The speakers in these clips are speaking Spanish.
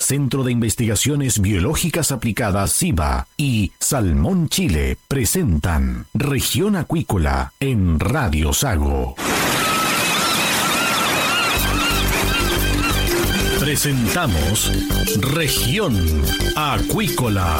Centro de Investigaciones Biológicas Aplicadas CIBA y Salmón Chile presentan Región Acuícola en Radio Sago. Presentamos Región Acuícola.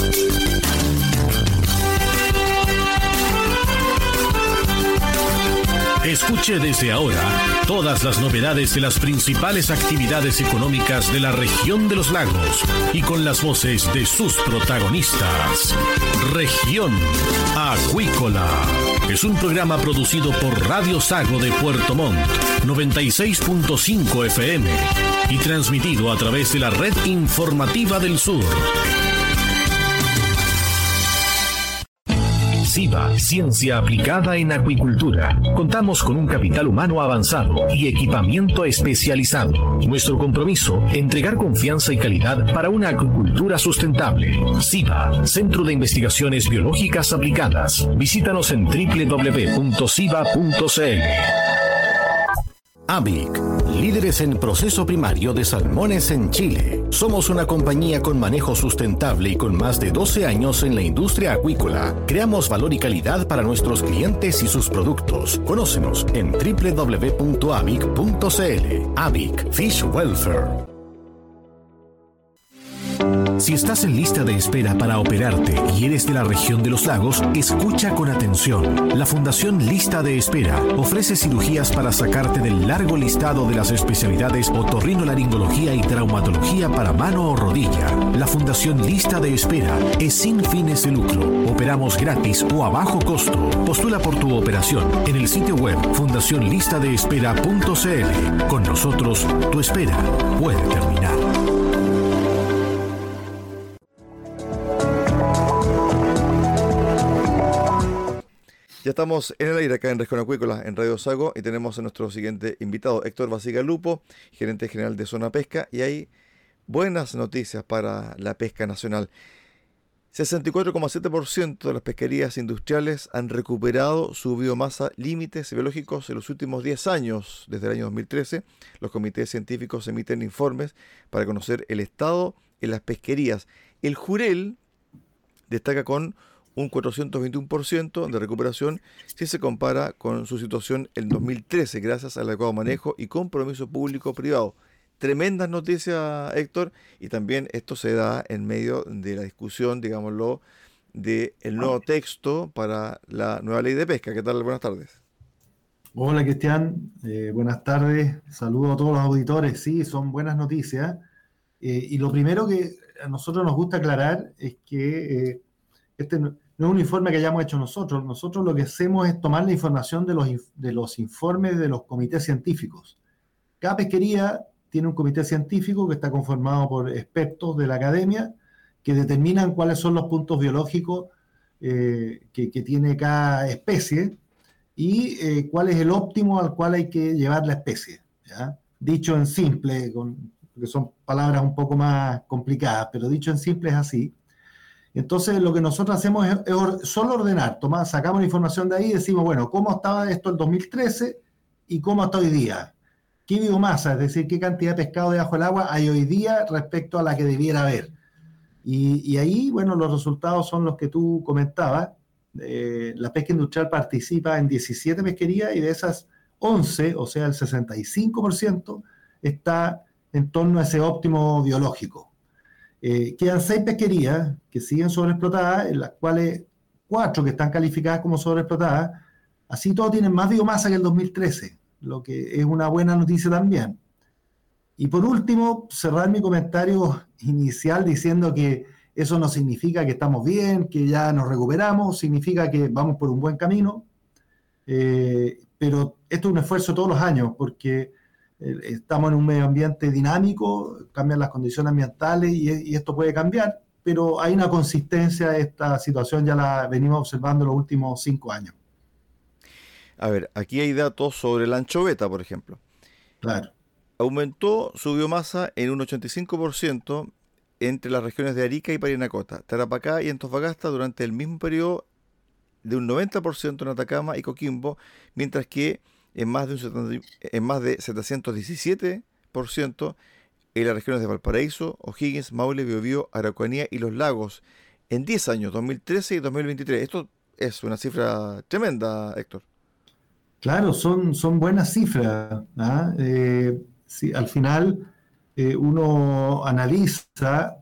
Escuche desde ahora todas las novedades de las principales actividades económicas de la región de los lagos y con las voces de sus protagonistas. Región Acuícola es un programa producido por Radio Sago de Puerto Montt, 96.5 FM y transmitido a través de la Red Informativa del Sur. CIBA, Ciencia Aplicada en Acuicultura. Contamos con un capital humano avanzado y equipamiento especializado. Nuestro compromiso, entregar confianza y calidad para una acuicultura sustentable. CIBA, Centro de Investigaciones Biológicas Aplicadas. Visítanos en www.ciba.cl. ABIC, líderes en proceso primario de salmones en Chile. Somos una compañía con manejo sustentable y con más de 12 años en la industria acuícola. Creamos valor y calidad para nuestros clientes y sus productos. Conócenos en www.abic.cl. ABIC, Fish Welfare. Si estás en lista de espera para operarte y eres de la región de los lagos, escucha con atención. La Fundación Lista de Espera ofrece cirugías para sacarte del largo listado de las especialidades otorrinolaringología y traumatología para mano o rodilla. La Fundación Lista de Espera es sin fines de lucro. Operamos gratis o a bajo costo. Postula por tu operación en el sitio web fundacionlistadeespera.cl. Con nosotros, tu espera puede terminar. Ya estamos en el aire acá en Región Acuícola, en Radio Sago, y tenemos a nuestro siguiente invitado, Héctor Basigalupo, gerente general de Zona Pesca, y hay buenas noticias para la pesca nacional. 64,7% de las pesquerías industriales han recuperado su biomasa límites biológicos en los últimos 10 años. Desde el año 2013, los comités científicos emiten informes para conocer el estado en las pesquerías. El Jurel destaca con un 421% de recuperación si se compara con su situación en 2013, gracias al adecuado manejo y compromiso público-privado. Tremendas noticias, Héctor, y también esto se da en medio de la discusión, digámoslo, del nuevo texto para la nueva ley de pesca. ¿Qué tal? Buenas tardes. Hola, Cristian. Buenas tardes. Saludos a todos los auditores. Sí, son buenas noticias. Y lo primero que a nosotros nos gusta aclarar es que este no es un informe que hayamos hecho nosotros. Nosotros lo que hacemos es tomar la información de los informes de los comités científicos. Cada pesquería tiene un comité científico que está conformado por expertos de la academia que determinan cuáles son los puntos biológicos que tiene cada especie y cuál es el óptimo al cual hay que llevar la especie, ¿ya? Dicho en simple, porque son palabras un poco más complicadas, pero dicho en simple es así. Entonces, lo que nosotros hacemos es solo ordenar, sacamos la información de ahí y decimos, bueno, ¿cómo estaba esto en 2013 y cómo está hoy día? ¿Qué biomasa, es decir, qué cantidad de pescado debajo del agua hay hoy día respecto a la que debiera haber? Y ahí, bueno, los resultados son los que tú comentabas. La pesca industrial participa en 17 pesquerías y de esas 11, o sea, el 65%, está en torno a ese óptimo biológico. Quedan 6 pesquerías que siguen sobreexplotadas, en las cuales 4 que están calificadas como sobreexplotadas. Así todos tienen más biomasa que el 2013, lo que es una buena noticia también. Y por último, cerrar mi comentario inicial diciendo que eso no significa que estamos bien, que ya nos recuperamos, significa que vamos por un buen camino, pero esto es un esfuerzo todos los años, porque estamos en un medio ambiente dinámico, cambian las condiciones ambientales y esto puede cambiar, pero hay una consistencia. Esta situación ya la venimos observando los últimos 5 años. A ver, aquí hay datos sobre la anchoveta, por ejemplo. Claro. Aumentó su biomasa en un 85% entre las regiones de Arica y Parinacota, Tarapacá y Antofagasta durante el mismo periodo, de un 90% en Atacama y Coquimbo, mientras que en más de 717% en las regiones de Valparaíso, O'Higgins, Maule, Biobío, Araucanía y Los Lagos en 10 años, 2013 y 2023. Esto es una cifra tremenda, Héctor. Claro, son buenas cifras, ¿ah? Sí, al final uno analiza,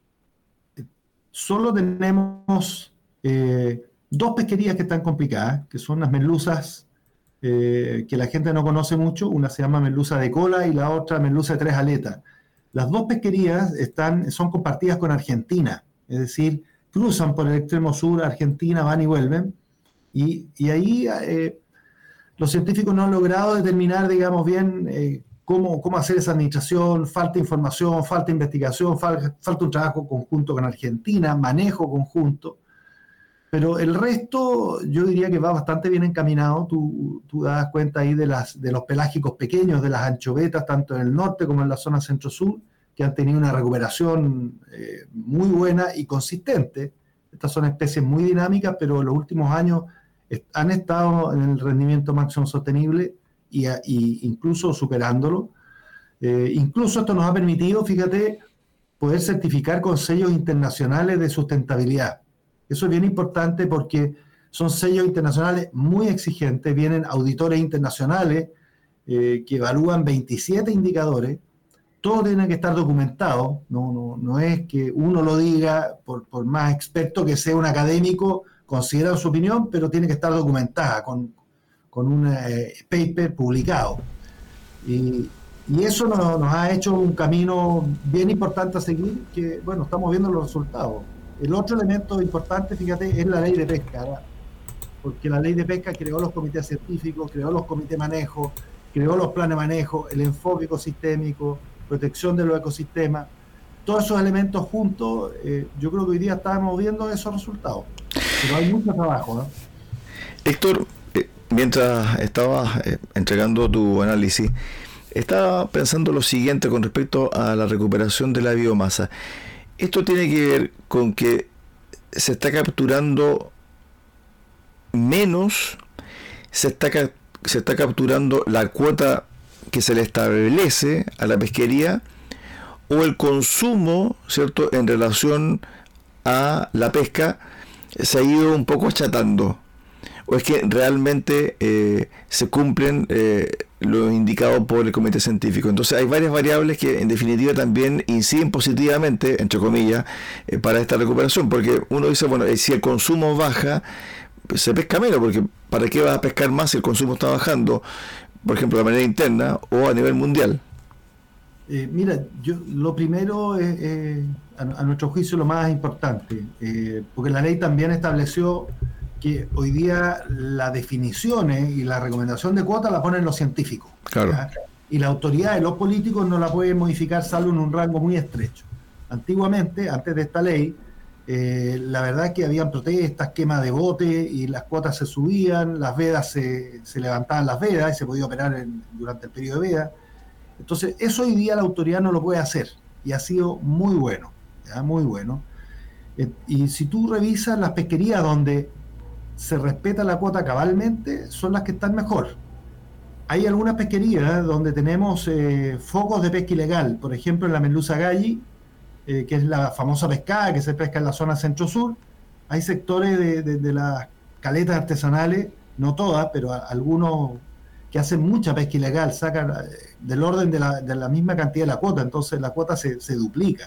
solo tenemos dos pesquerías que están complicadas, que son las merluzas que la gente no conoce mucho. Una se llama merluza de cola y la otra merluza de tres aletas. Las dos pesquerías son compartidas con Argentina, es decir, cruzan por el extremo sur, Argentina, van y vuelven, y ahí los científicos no han logrado determinar, digamos, bien cómo hacer esa administración. Falta información, falta investigación, falta un trabajo conjunto con Argentina, manejo conjunto. Pero el resto yo diría que va bastante bien encaminado. Tú das cuenta ahí de los pelágicos pequeños, de las anchovetas, tanto en el norte como en la zona centro-sur, que han tenido una recuperación muy buena y consistente. Estas son especies muy dinámicas, pero en los últimos años han estado en el rendimiento máximo sostenible y incluso superándolo. Incluso esto nos ha permitido, fíjate, poder certificar con sellos internacionales de sustentabilidad. Eso es bien importante porque son sellos internacionales muy exigentes, vienen auditores internacionales que evalúan 27 indicadores, todo tiene que estar documentado, no es que uno lo diga por más experto que sea un académico, considera su opinión, pero tiene que estar documentada con un paper publicado. Y eso nos ha hecho un camino bien importante a seguir, que, bueno, estamos viendo los resultados. El otro elemento importante, fíjate, es la ley de pesca, ¿verdad? Porque la ley de pesca creó los comités científicos, creó los comités de manejo, creó los planes de manejo, el enfoque ecosistémico, protección de los ecosistemas. Todos esos elementos juntos, yo creo que hoy día estamos viendo esos resultados. Pero hay mucho trabajo, ¿no? Héctor, mientras estabas entregando tu análisis, estaba pensando lo siguiente con respecto a la recuperación de la biomasa. Esto tiene que ver con que se está capturando menos, se está capturando la cuota que se le establece a la pesquería, o el consumo, ¿cierto?, en relación a la pesca se ha ido un poco achatando, o es que realmente se cumplen lo indicado por el comité científico. Entonces hay varias variables que en definitiva también inciden positivamente, entre comillas, para esta recuperación, porque uno dice, bueno, si el consumo baja, se pesca menos, porque ¿para qué vas a pescar más si el consumo está bajando, por ejemplo, de manera interna o a nivel mundial? Mira, lo primero es a nuestro juicio lo más importante, porque la ley también estableció que hoy día las definiciones y la recomendación de cuotas la ponen los científicos. Claro. ¿Ya? Y la autoridad de los políticos no la pueden modificar salvo en un rango muy estrecho. Antiguamente, antes de esta ley, la verdad es que habían protestas, quema de bote y las cuotas se subían, las vedas se levantaban las vedas y se podía operar durante el periodo de veda. Entonces, eso hoy día la autoridad no lo puede hacer y ha sido muy bueno, ¿ya? Muy bueno. Y si tú revisas las pesquerías donde se respeta la cuota cabalmente, son las que están mejor. Hay algunas pesquerías donde tenemos focos de pesca ilegal, por ejemplo en la merluza galli, que es la famosa pescada que se pesca en la zona centro-sur. Hay sectores de las caletas artesanales, no todas, pero algunos que hacen mucha pesca ilegal, sacan del orden de la misma cantidad de la cuota, entonces la cuota se duplica.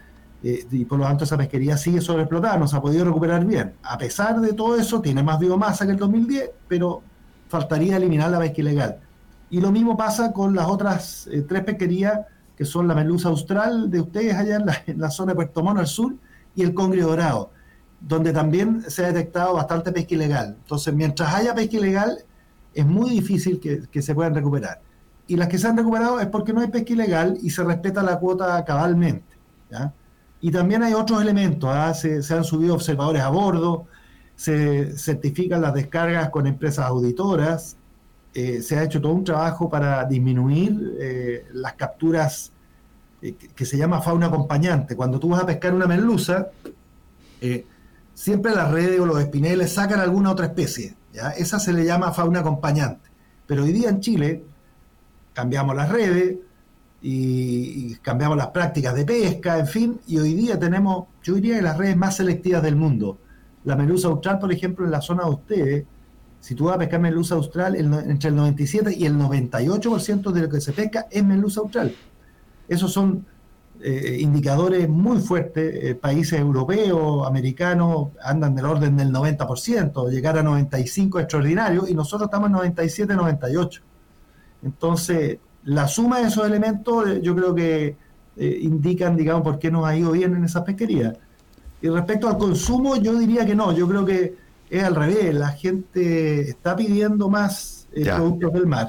Y por lo tanto esa pesquería sigue sobreexplotada, no se ha podido recuperar bien. A pesar de todo eso, tiene más biomasa que el 2010, pero faltaría eliminar la pesca ilegal. Y lo mismo pasa con las otras tres pesquerías, que son la merluza austral de ustedes allá en la zona de Puerto Montt al sur, y el congrio dorado, donde también se ha detectado bastante pesca ilegal. Entonces, mientras haya pesca ilegal, es muy difícil que se puedan recuperar. Y las que se han recuperado es porque no hay pesca ilegal y se respeta la cuota cabalmente, ¿ya? Y también hay otros elementos, se han subido observadores a bordo, se certifican las descargas con empresas auditoras, se ha hecho todo un trabajo para disminuir las capturas que se llama fauna acompañante. Cuando tú vas a pescar una merluza, siempre las redes o los espineles sacan alguna otra especie, ¿ya? Esa se le llama fauna acompañante. Pero hoy día en Chile cambiamos las redes y cambiamos las prácticas de pesca, en fin, y hoy día tenemos, yo diría, las redes más selectivas del mundo. La merluza austral, por ejemplo, en la zona de ustedes, si tú vas a pescar merluza austral, entre el 97 y el 98% de lo que se pesca es merluza austral. Esos son indicadores muy fuertes. Países europeos, americanos, andan del orden del 90%, llegar a 95% es extraordinario, y nosotros estamos en 97, 98%. Entonces, la suma de esos elementos yo creo que indican, digamos, por qué nos ha ido bien en esas pesquerías. Y respecto al consumo, yo diría que no, yo creo que es al revés, la gente está pidiendo más productos del mar,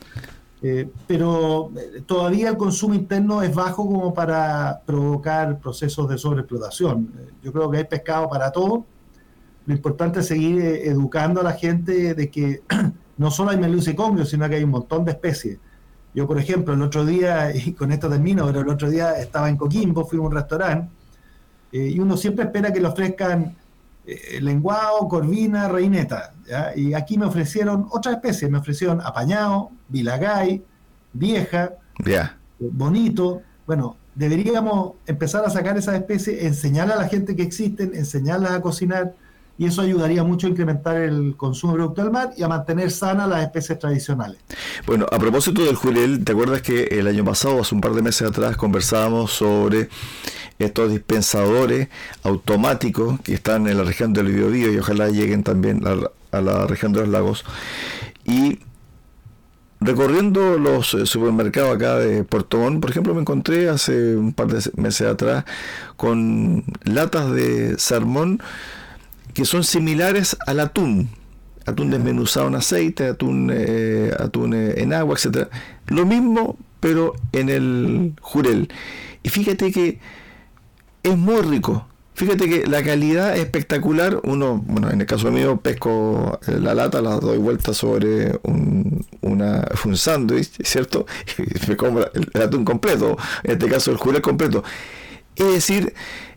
pero todavía el consumo interno es bajo como para provocar procesos de sobreexplotación. Yo creo que hay pescado para todo. Lo importante es seguir educando a la gente de que no solo hay merluza y congrio, sino que hay un montón de especies. Yo, por ejemplo, el otro día, y con esto termino, pero el otro día estaba en Coquimbo, fui a un restaurante, y uno siempre espera que le ofrezcan lenguado, corvina, reineta, ¿ya? Y aquí me ofrecieron otras especies, me ofrecieron apañado, vilagay, vieja, bonito. Bueno, deberíamos empezar a sacar esas especies, enseñarle a la gente que existen, enseñarlas a cocinar, y eso ayudaría mucho a incrementar el consumo de productos del mar y a mantener sanas las especies tradicionales. Bueno, a propósito del jurel, ¿te acuerdas que el año pasado, hace un par de meses atrás, conversábamos sobre estos dispensadores automáticos que están en la región del Biobío y ojalá lleguen también a la región de los lagos? Y recorriendo los supermercados acá de Puerto Montt, por ejemplo, me encontré hace un par de meses atrás con latas de salmón que son similares al atún desmenuzado en aceite, atún en agua, etcétera. Lo mismo, pero en el jurel. Y fíjate que es muy rico. Fíjate que la calidad es espectacular. Bueno, en el caso mío, pesco la lata, la doy vuelta sobre un sándwich, ¿cierto? Y me como el atún completo, en este caso el jurel completo. Es decir,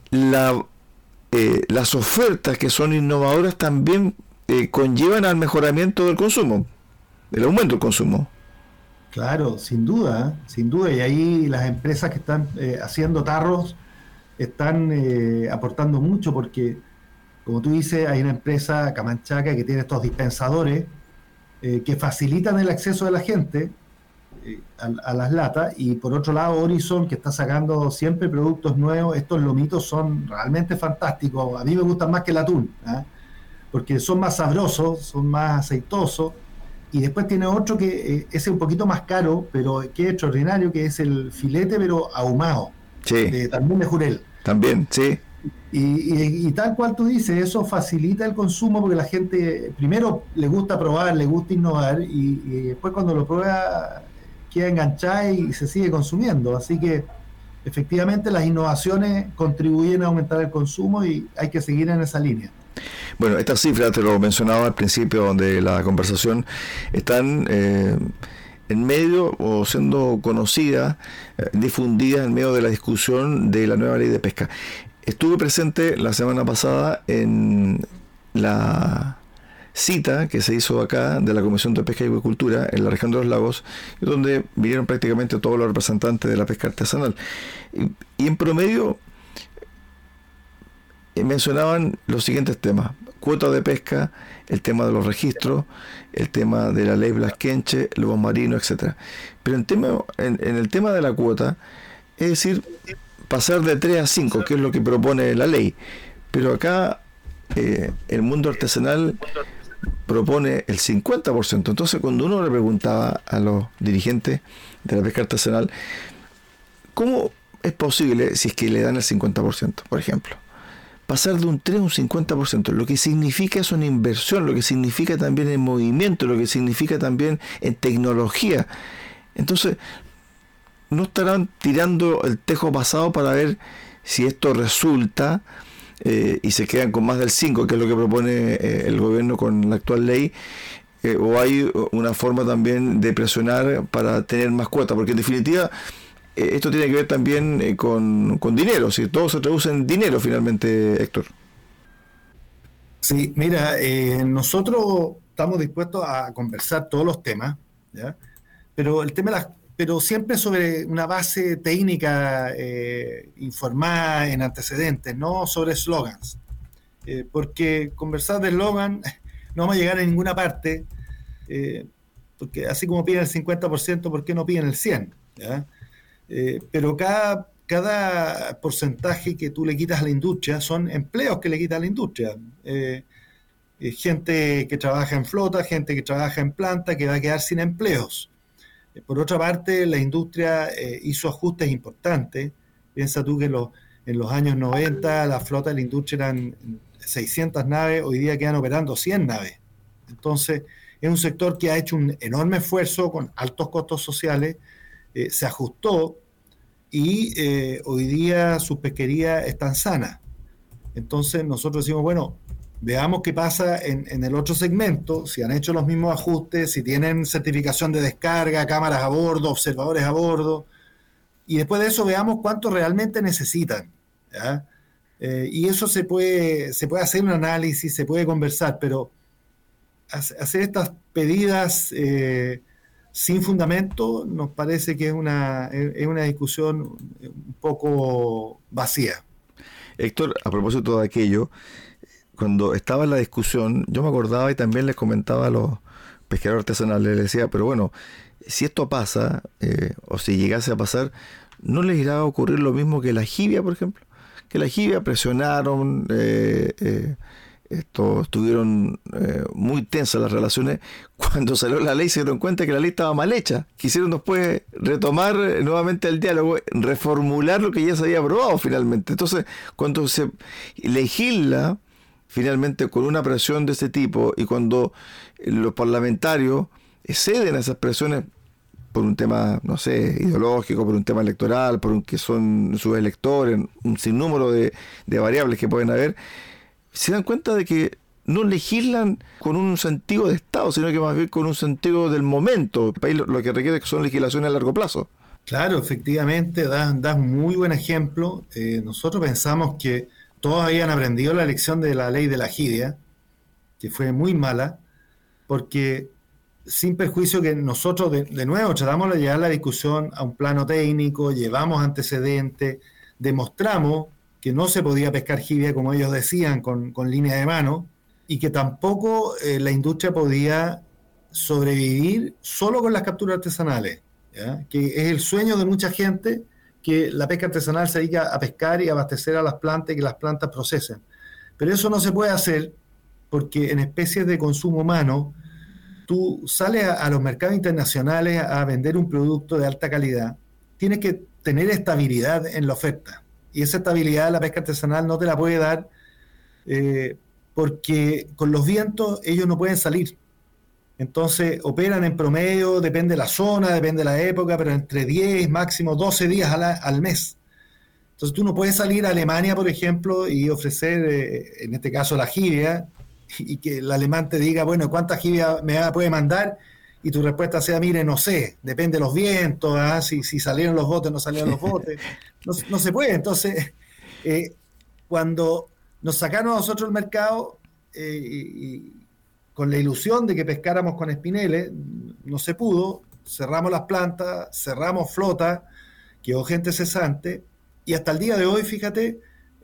las ofertas que son innovadoras también conllevan al mejoramiento del consumo, el aumento del consumo. Claro, sin duda, y ahí las empresas que están haciendo tarros están aportando mucho, porque, como tú dices, hay una empresa Camanchaca que tiene estos dispensadores que facilitan el acceso de la gente a las latas, y por otro lado Horizon, que está sacando siempre productos nuevos. Estos lomitos son realmente fantásticos, a mí me gustan más que el atún, porque son más sabrosos, son más aceitosos. Y después tiene otro que ese es un poquito más caro, pero que es extraordinario, que es el filete pero ahumado, también de jurel. También, sí. Y tal cual tú dices, eso facilita el consumo, porque la gente primero le gusta probar, le gusta innovar, y después cuando lo prueba queda enganchada y se sigue consumiendo. Así que efectivamente las innovaciones contribuyen a aumentar el consumo y hay que seguir en esa línea. Bueno, estas cifras, te lo mencionaba al principio de la conversación, están en medio o siendo conocidas, difundidas en medio de la discusión de la nueva ley de pesca. Estuve presente la semana pasada en la cita que se hizo acá de la Comisión de Pesca y Acuicultura en la región de los lagos, donde vinieron prácticamente todos los representantes de la pesca artesanal. Y en promedio mencionaban los siguientes temas: cuota de pesca, el tema de los registros, el tema de la ley Blasquenche, lobos marinos, etcétera. Pero en el tema de la cuota, es decir, pasar de 3 a 5, que es lo que propone la ley. Pero acá el mundo artesanal propone el 50%. Entonces, cuando uno le preguntaba a los dirigentes de la pesca artesanal, ¿cómo es posible, si es que le dan el 50%, por ejemplo, pasar de un 3 a un 50%? Lo que significa es una inversión, lo que significa también en movimiento, lo que significa también en tecnología. Entonces, ¿no estarán tirando el tejo pasado para ver si esto resulta y se quedan con más del 5, que es lo que propone el gobierno con la actual ley? ¿O hay una forma también de presionar para tener más cuotas? Porque en definitiva esto tiene que ver también con dinero, si todo se traduce en dinero finalmente, Héctor. Sí, mira, nosotros estamos dispuestos a conversar todos los temas, ¿ya? Pero el tema de las pero siempre sobre una base técnica informada en antecedentes, no sobre slogans. Porque conversar de eslogan no vamos a llegar a ninguna parte, porque así como piden el 50%, ¿por qué no piden el 100%? ¿Ya? Pero cada porcentaje que tú le quitas a la industria son empleos que le quitas a la industria. Gente que trabaja en flota, gente que trabaja en planta, que va a quedar sin empleos. Por otra parte, la industria hizo ajustes importantes. Piensa tú que en los años 90 la flota de la industria eran 600 naves, hoy día quedan operando 100 naves. Entonces, es un sector que ha hecho un enorme esfuerzo con altos costos sociales, se ajustó y hoy día sus pesquerías están sanas. Entonces, nosotros decimos, bueno, veamos qué pasa en el otro segmento, si han hecho los mismos ajustes, si tienen certificación de descarga, cámaras a bordo, observadores a bordo, y después de eso veamos cuánto realmente necesitan, ¿ya? Y eso se puede hacer un análisis, se puede conversar, pero hacer estas pedidas sin fundamento nos parece que es una discusión un poco vacía. Héctor, a propósito de aquello, cuando estaba en la discusión, yo me acordaba y también les comentaba a los pescadores artesanales, les decía, pero bueno, si esto pasa, o si llegase a pasar, ¿no les irá a ocurrir lo mismo que la jibia, por ejemplo? Que la jibia presionaron, estuvieron muy tensas las relaciones. Cuando salió la ley se dieron cuenta que la ley estaba mal hecha. Quisieron después retomar nuevamente el diálogo, reformular lo que ya se había aprobado finalmente. Entonces, cuando se legisla finalmente con una presión de ese tipo y cuando los parlamentarios ceden a esas presiones por un tema, no sé, ideológico, por un tema electoral, por un que son sus electores, un sinnúmero de variables que pueden haber, se dan cuenta de que no legislan con un sentido de Estado, sino que más bien con un sentido del momento. El país lo que requiere son legislaciones a largo plazo. Claro, efectivamente, das un muy buen ejemplo. Nosotros pensamos que todos habían aprendido la lección de la ley de la jibia, que fue muy mala, porque sin perjuicio que nosotros de nuevo tratamos de llevar la discusión a un plano técnico, llevamos antecedentes, demostramos que no se podía pescar jibia como ellos decían con línea de mano y que tampoco la industria podía sobrevivir solo con las capturas artesanales, ¿ya? Que es el sueño de mucha gente, que la pesca artesanal se dedica a pescar y abastecer a las plantas y que las plantas procesen. Pero eso no se puede hacer porque en especies de consumo humano tú sales a los mercados internacionales a vender un producto de alta calidad, tienes que tener estabilidad en la oferta. Y esa estabilidad la pesca artesanal no te la puede dar porque con los vientos ellos no pueden salir. Entonces operan en promedio, depende de la zona, depende de la época, pero entre 10, máximo 12 días al mes. Entonces tú no puedes salir a Alemania, por ejemplo, y ofrecer, en este caso la jibia, y que el alemán te diga, bueno, ¿cuánta jibia me puede mandar? Y tu respuesta sea, mire, no sé, depende de los vientos, si salieron los botes, no salieron los botes. No se puede. Entonces, cuando nos sacaron a nosotros el mercado, y con la ilusión de que pescáramos con espineles, no se pudo, cerramos las plantas, cerramos flota, quedó gente cesante, y hasta el día de hoy, fíjate,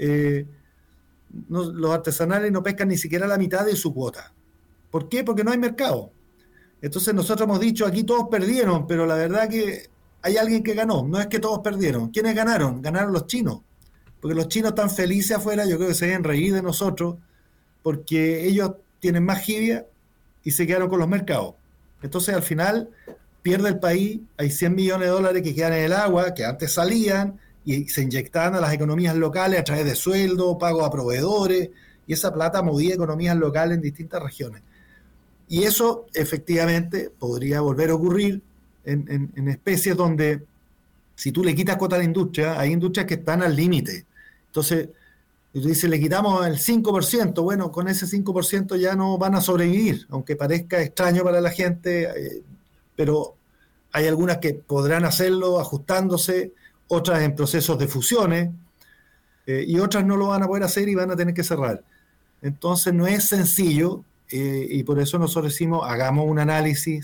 los artesanales no pescan ni siquiera la mitad de su cuota. ¿Por qué? Porque no hay mercado. Entonces nosotros hemos dicho, aquí todos perdieron, pero la verdad que hay alguien que ganó, no es que todos perdieron. ¿Quiénes ganaron? Ganaron los chinos, porque los chinos están felices afuera, yo creo que se deben reír de nosotros, porque ellos tienen más jibia y se quedaron con los mercados. Entonces al final pierde el país, hay 100 millones de dólares que quedan en el agua, que antes salían y se inyectaban a las economías locales a través de sueldos, pagos a proveedores, y esa plata movía economías locales en distintas regiones. Y eso efectivamente podría volver a ocurrir en especies donde si tú le quitas cuota a la industria, hay industrias que están al límite. Entonces, tú dices, le quitamos el 5%, bueno, con ese 5% ya no van a sobrevivir, aunque parezca extraño para la gente, pero hay algunas que podrán hacerlo ajustándose, otras en procesos de fusiones, y otras no lo van a poder hacer y van a tener que cerrar. Entonces no es sencillo, y por eso nosotros decimos, hagamos un análisis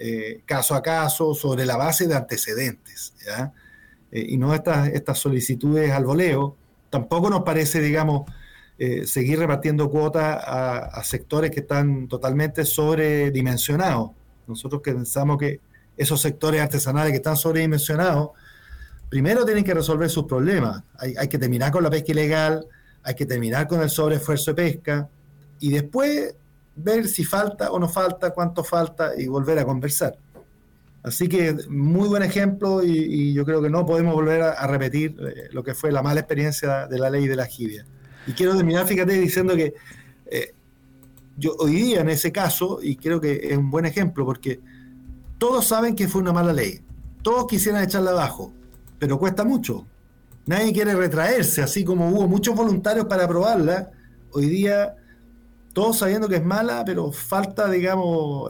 caso a caso, sobre la base de antecedentes, ¿ya? Y no estas solicitudes al voleo. Tampoco nos parece, digamos, seguir repartiendo cuotas a sectores que están totalmente sobredimensionados. Nosotros pensamos que esos sectores artesanales que están sobredimensionados, primero tienen que resolver sus problemas. Hay que terminar con la pesca ilegal, hay que terminar con el sobreesfuerzo de pesca, y después ver si falta o no falta, cuánto falta, y volver a conversar. Así que muy buen ejemplo, y yo creo que no podemos volver a repetir lo que fue la mala experiencia de la ley de la jibia. Y quiero terminar, fíjate, diciendo que yo hoy día en ese caso, y creo que es un buen ejemplo, porque todos saben que fue una mala ley, todos quisieran echarla abajo, pero cuesta mucho. Nadie quiere retraerse, así como hubo muchos voluntarios para aprobarla. Hoy día, todos sabiendo que es mala, pero falta, digamos,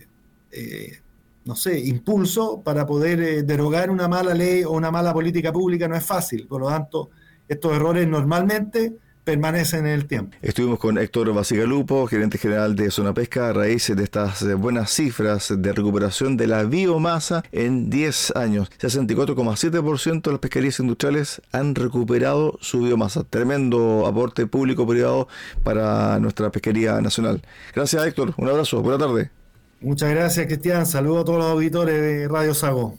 no sé, impulso para poder derogar una mala ley o una mala política pública. No es fácil. Por lo tanto, estos errores normalmente permanecen en el tiempo. Estuvimos con Héctor Bacigalupo, gerente general de Zona Pesca, a raíz de estas buenas cifras de recuperación de la biomasa en 10 años. 64,7% de las pesquerías industriales han recuperado su biomasa. Tremendo aporte público-privado para nuestra pesquería nacional. Gracias, Héctor. Un abrazo. Buena tarde. Muchas gracias, Cristian. Saludos a todos los auditores de Radio Sago.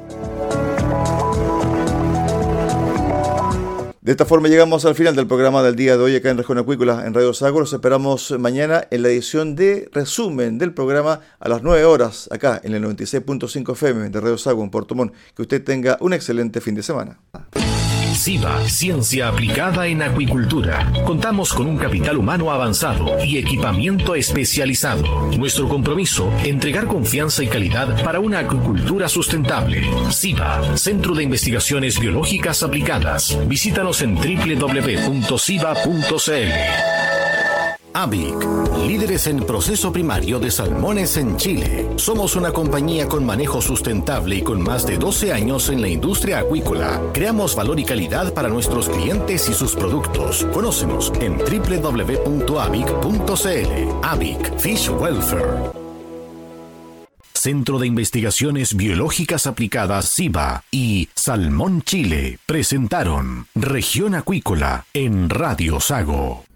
De esta forma llegamos al final del programa del día de hoy acá en Región Acuícola en Radio Sago. Los esperamos mañana en la edición de resumen del programa a las 9 horas acá en el 96.5 FM de Radio Sago en Puerto Montt. Que usted tenga un excelente fin de semana. SIVA, Ciencia Aplicada en Acuicultura. Contamos con un capital humano avanzado y equipamiento especializado. Nuestro compromiso, entregar confianza y calidad para una acuicultura sustentable. SIVA, Centro de Investigaciones Biológicas Aplicadas. Visítanos en www.siva.cl. ABIC, líderes en proceso primario de salmones en Chile. Somos una compañía con manejo sustentable y con más de 12 años en la industria acuícola. Creamos valor y calidad para nuestros clientes y sus productos. Conócenos en www.abic.cl. ABIC, Fish Welfare. Centro de Investigaciones Biológicas Aplicadas SIVA y Salmón Chile presentaron Región Acuícola en Radio Sago.